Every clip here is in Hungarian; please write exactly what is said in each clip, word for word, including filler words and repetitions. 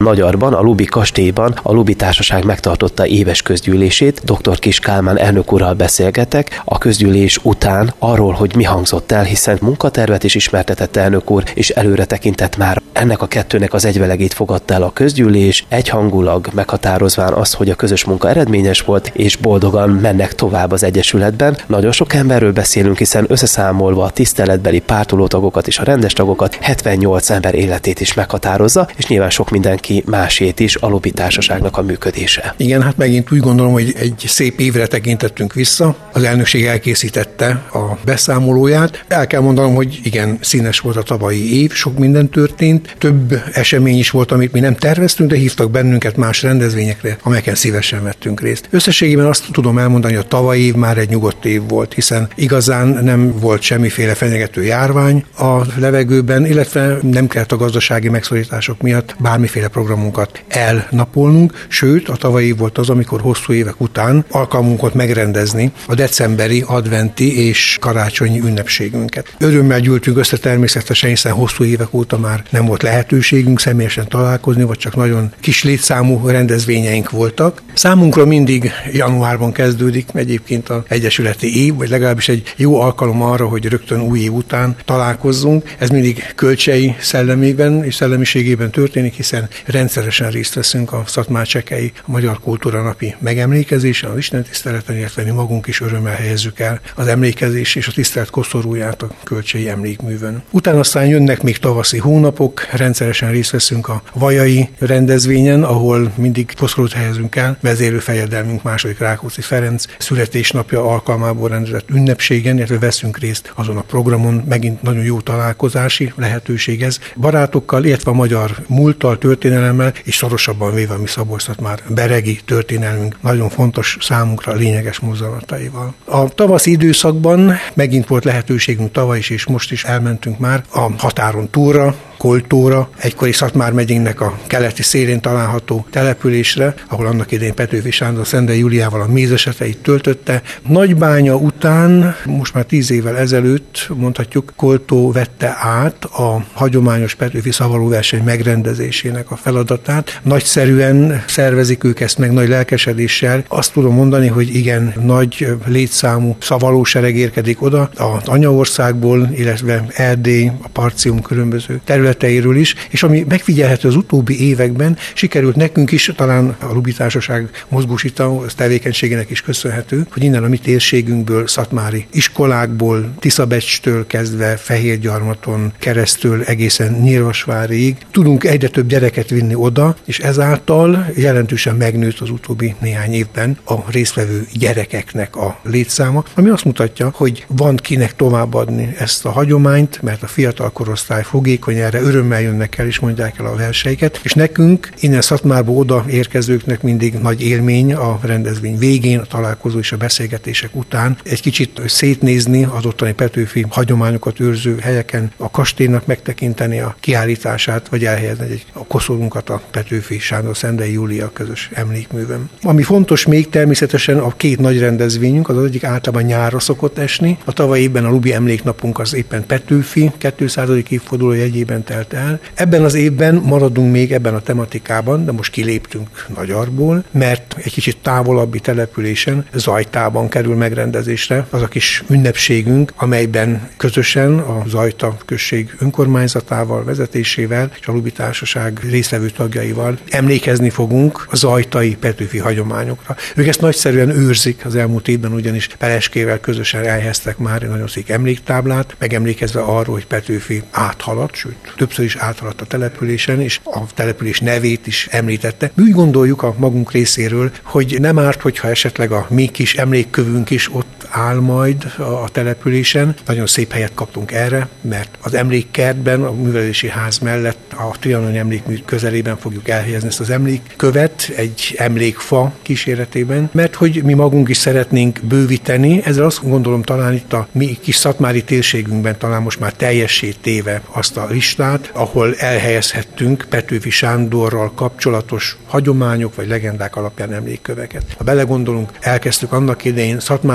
Nagyarban, a Lubi kastélyban a Lubi Társaság megtartotta éves közgyűlését. dr. Kiss Kálmán elnök úrral beszélgetek a közgyűlés után arról, hogy mi hangzott el, hiszen munkatervet is ismertetett elnök úr, és előre tekintett már. Ennek a kettőnek az egyvelegét fogadta el a közgyűlés, egyhangulag meghatározván azt, hogy a közös munka eredményes volt, és boldogan mennek tovább az egyesületben. Nagyon sok emberről beszélünk, hiszen összeszámolva a tiszteletbeli pártolótagokat és a rendes tagokat, hetvennyolc ember életét is meghatározza, és nyilván sok mindenki másét is, a Lubi Társaságnak a működése. Igen, hát megint úgy gondolom, hogy egy szép évre tekintettünk vissza. Az elnökség elkészítette a beszámolóját. El kell mondanom, hogy igen, színes volt a tavalyi év, sok minden történt, több esemény is volt, amit mi nem terveztünk, de hívtak bennünket más rendezvényekre, amelyeken szívesen vettünk részt. Összességében azt tudom elmondani, hogy a tavalyi év már egy nyugodt év volt, hiszen igazán nem volt semmiféle fenyegető járvány a levegőben, illetve nem kellett a gazdasági megszorítások miatt bármiféle programunkat elnapolnunk, sőt, a tavalyi év volt az, amikor hosszú évek után alkalmunk volt megrendezni a decemberi adventi és karácsonyi ünnepségünket. Örömmel gyűltünk össze természetesen, hiszen hosszú évek óta már nem volt lehetőségünk személyesen találkozni, vagy csak nagyon kis létszámú rendezvényeink voltak. Számunkra mindig januárban kezdődik egyébként az egyesületi év, vagy legalábbis egy jó alkalom arra, hogy rögtön új év után találkozzunk. Ez mindig Kölcsey szellemében és szellemiségében történik, hiszen rendszeresen részt veszünk a Szatmár-Csekei Magyar Kultúra Napi megemlékezésen, az istentiszteleten, illetve mi magunk is örömmel helyezzük el az emlékezés és a tisztelet koszorúját a Kölcseyi emlékművön. Utána aztán jönnek még tavaszi hónapok, rendszeresen részt veszünk a vajai rendezvényen, ahol mindig koszorút helyezünk el, vezérő fejedelmünk második Rákóczi Ferenc születésnapja alkalmából rendezett ünnepségen, illetve veszünk részt azon a programon, megint nagyon jó találkozási lehetőség ez. Barátokkal, illetve a magyar múlttal, történelemmel, és szorosabban véve a mi Szabolcs-Szatmár beregi történelmünk nagyon fontos számunkra lényeges mozzanataival. A tavaszi időszakban megint volt lehetőségünk tavaly is, és most is elmentünk már a határon túlra, Koltóra, egykori Szatmár megyénknek a keleti szélén található településre, ahol annak idején Petőfi Sándor Szendei Júliával a mézeseteit töltötte. Nagybánya után, most már tíz évvel ezelőtt mondhatjuk, Koltó vette át a hagyományos Petőfi szavalóverseny megrendezésének a feladatát. Nagyszerűen szervezik ők ezt meg, nagy lelkesedéssel. Azt tudom mondani, hogy igen, nagy létszámú szavalósereg érkezik oda az anyaországból, illetve Erdély, a Parcium különböző területeiről is, és ami megfigyelhető az utóbbi években, sikerült nekünk is, talán a Lubi Társaság mozgósító tevékenységének is köszönhető, hogy innen a mi térségünkből, szatmári iskolákból, Tiszabecstől kezdve Fehérgyarmaton keresztül egészen Nyírvasvárig tudunk egyre több gyereket vinni oda, és ezáltal jelentősen megnőtt az utóbbi néhány évben a résztvevő gyerekeknek a létszáma, ami azt mutatja, hogy van kinek továbbadni ezt a hagyományt, mert a fiatal korosztály fogékony erre, örömmel jönnek el és mondják el a verseiket, és nekünk innen Szatmárból oda érkezőknek mindig nagy élmény a rendezvény végén, a találkozó és a beszélgetések után egy kicsit szétnézni az ottani Petőfi hagyományokat őrző helyeken, a kastélynak megtekinteni a kiállítását, vagy elhelyezni egy, a koszorunkat a Petőfi Sándor Szendei Júlia közös emlékművön. Ami fontos még természetesen a két nagy rendezvényünk, az, az egyik általában nyárra szokott esni. A tavalyi évben a Lubi emléknapunk az éppen Petőfi kétszázadik évforduló jegyében telt el. Ebben az évben maradunk még ebben a tematikában, de most kiléptünk Nagyarból, mert egy kicsit távolabbi településen, Zajtában kerül megrendezésre az a kis ünnepségünk, amelyben közösen a Zajta község önkormányzatával, vezetésével és a Lubi Társaság résztvevő tagjaival emlékezni fogunk a zajtai Petőfi hagyományokra. Ők ezt nagyszerűen őrzik, az elmúlt évben ugyanis Peleskével közösen elhelyeztek már egy nagyon szék emléktáblát, megemlékezve arról, hogy Petőfi áthaladt, sőt, többször is áthaladt a településen, és a település nevét is említette. Mi úgy gondoljuk a magunk részéről, hogy nem árt, hogyha esetleg a mi kis emlékkövünk is ott áll majd a településen. Nagyon szép helyet kaptunk erre, mert az emlékkertben, a művelési ház mellett a trianoni emlékmű közelében fogjuk elhelyezni ezt az emlékkövet egy emlékfa kíséretében, mert hogy mi magunk is szeretnénk bővíteni, ezzel azt gondolom talán itt a mi kis szatmári térségünkben talán most már teljessé téve azt a listát, ahol elhelyezhettünk Petőfi Sándorral kapcsolatos hagyományok vagy legendák alapján emlékköveket. Ha belegondolunk, elkezdtük annak idején Szatmár-Csekében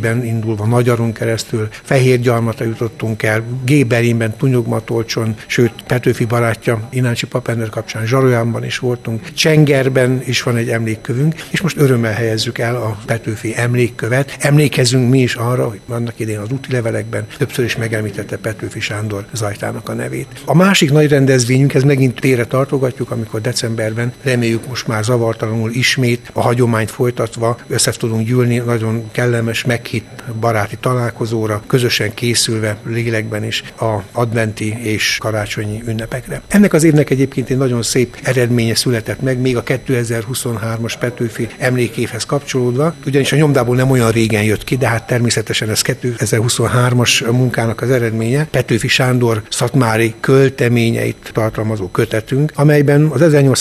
megyében indulva Nagyaron keresztül, Fehérgyarmatra jutottunk el, Géberényben, Tunyogmatolcson, sőt Petőfi barátja Inácsi Papender kapcsán Zsarolyánban is voltunk, Csengerben is van egy emlékkövünk, és most örömmel helyezzük el a Petőfi emlékkövet. Emlékezzünk mi is arra, hogy annak idején az úti levelekben többször is megemlítette Petőfi Sándor Zajtának a nevét. A másik nagy rendezvényünk, ez megint térre tartogatjuk, amikor decemberben reméljük most már zavartalanul ismét a hagyományt folytatva össze tudunk gyűlni nagyon kellemes, meghitt baráti találkozóra, közösen készülve lélekben is a adventi és karácsonyi ünnepekre. Ennek az évnek egyébként egy nagyon szép eredménye született meg, még a kétezer-huszonhármas Petőfi emlékévhez kapcsolódva, ugyanis a nyomdából nem olyan régen jött ki, de hát természetesen ez kétezer-huszonhármas munkának az eredménye, Petőfi Sándor szatmári költeményeit tartalmazó kötetünk, amelyben az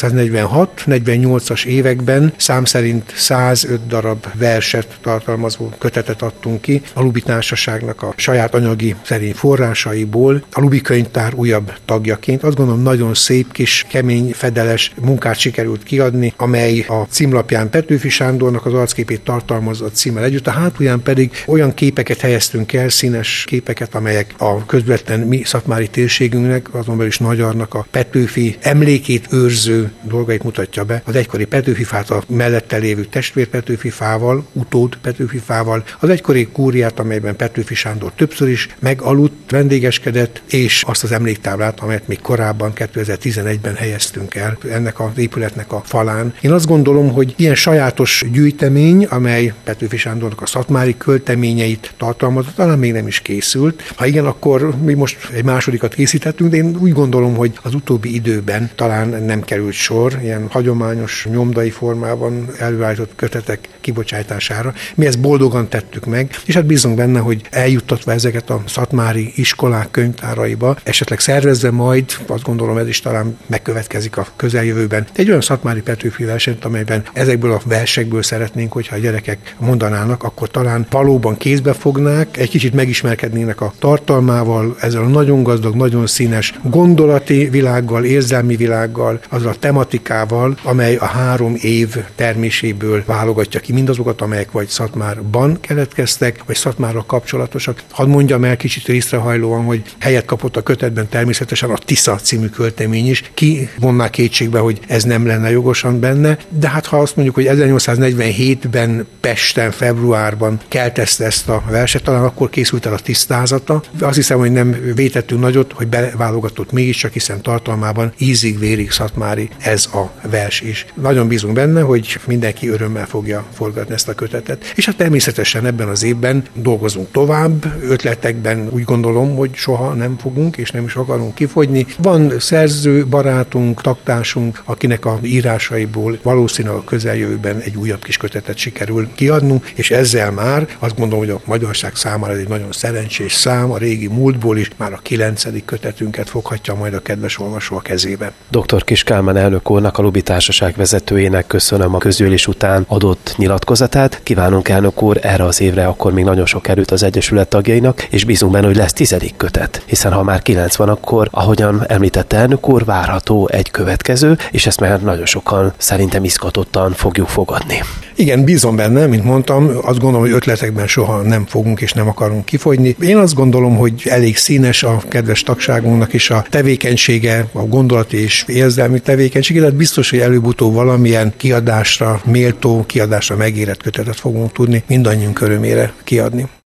ezernyolcszáznegyvenhat-negyvennyolcas években szám szerint százöt darab verset tartalmazó kötetet adtunk ki a Luby Társaságnak a saját anyagi szerény forrásaiból, a Luby Könyvtár újabb tagjaként. Azt gondolom, nagyon szép kis kemény fedeles munkát sikerült kiadni, amely a címlapján Petőfi Sándornak az arcképét tartalmazza a címmel együtt, a hátulján pedig olyan képeket helyeztünk el, színes képeket, amelyek a közvetlen mi szatmári térségünknek, azon belül is Nagyarnak a Petőfi emlékét őrző dolgait mutatja be. Az egykori Petőfifát a mellette lévő testvér Petőfifával, utód Petőfifával, az egykori kúriát, amelyben Petőfi Sándor többször is megaludt, vendégeskedett, és azt az emléktáblát, amelyet még korábban kétezer-tizenegyben helyeztünk el ennek az épületnek a falán. Én azt gondolom, hogy ilyen sajátos gyűjtemény, amely Petőfi Sándornak a szatmári költeményeit tartalmazza, talán még nem is készült. Ha igen, akkor mi most egy másodikat készítettünk, de én úgy gondolom, hogy az utóbbi időben talán nem került sor ilyen hagyományos nyomdai formában előállított kötetek kibocsátására. Mi ezt boldogan tettük meg, és hát bízunk benne, hogy eljuttatva ezeket a szatmári iskolák könyvtáraiba, esetleg szervezve majd, azt gondolom ez is talán megkövetkezik a közeljövőben, egy olyan szatmári Petőfi versenyt, amelyben ezekből a versekből szeretnénk, hogyha a gyerekek mondanának, akkor talán valóban kézbe fognák, egy kicsit megismerkednének a tartalmával, ezzel a nagyon gazdag, nagyon színes gondolati világgal, érzelmi világgal, azzal a tematikával, amely a három év terméséből válogatja ki mindazokat, amelyek vagy Szatmárban keletkeztek, vagy Szatmárral kapcsolatosak. Hadd mondjam el kicsit részrehajlóan, hogy helyet kapott a kötetben természetesen a Tisza című költemény is. Ki vonná kétségbe, hogy ez nem lenne jogosan benne, de hát ha azt mondjuk, hogy ezernyolcszáznegyvenhétben Pesten, februárban keltezte ezt a verset, talán akkor készült el a tisztázata. Azt hiszem, hogy nem vétettünk nagyot, hogy beválogatott mégiscsak, hiszen tartalmában ízig-vérig szatmári ez a vers is. Nagyon bízunk benne, hogy mindenki örömmel fogja forgatni ezt a kötetet. És hát természetesen ebben az évben dolgozunk tovább, ötletekben úgy gondolom, hogy soha nem fogunk és nem is akarunk kifogyni. Van szerző barátunk, taktársunk, akinek a írásaiból valószínűleg a közeljövőben egy újabb kis kötetet sikerül kiadnunk, és ezzel már azt gondolom, hogy a magyarság számára ez egy nagyon szerencsés szám, a régi múltból is már a kilencedik kötetünket foghatja majd a kedves olvasó a kezébe. doktor Kiss Kálmán elnök úrnak, a Luby Társaság vezetőjének köszönöm a közgyűlés után adott nyilatkozatát. Kívánunk, elnök úr, erre az évre akkor még nagyon sok erőt az Egyesület tagjainak, és bízunk benne, hogy lesz tizedik kötet, hiszen ha már kilenc van, akkor, ahogyan említette elnök úr, várható egy következő, és ezt már nagyon sokan szerintem izgatottan fogjuk fogadni. Igen, bízom benne, mint mondtam, azt gondolom, hogy ötletekben soha nem fogunk és nem akarunk kifogyni. Én azt gondolom, hogy elég színes a kedves tagságunknak is a tevékenysége, a gondolati és érzelmi tevékenysége, tehát biztos, hogy előbb-utóbb valamilyen kiadásra méltó, kiadásra megérett kötetet fogunk tudni mindannyiunk örömére kiadni.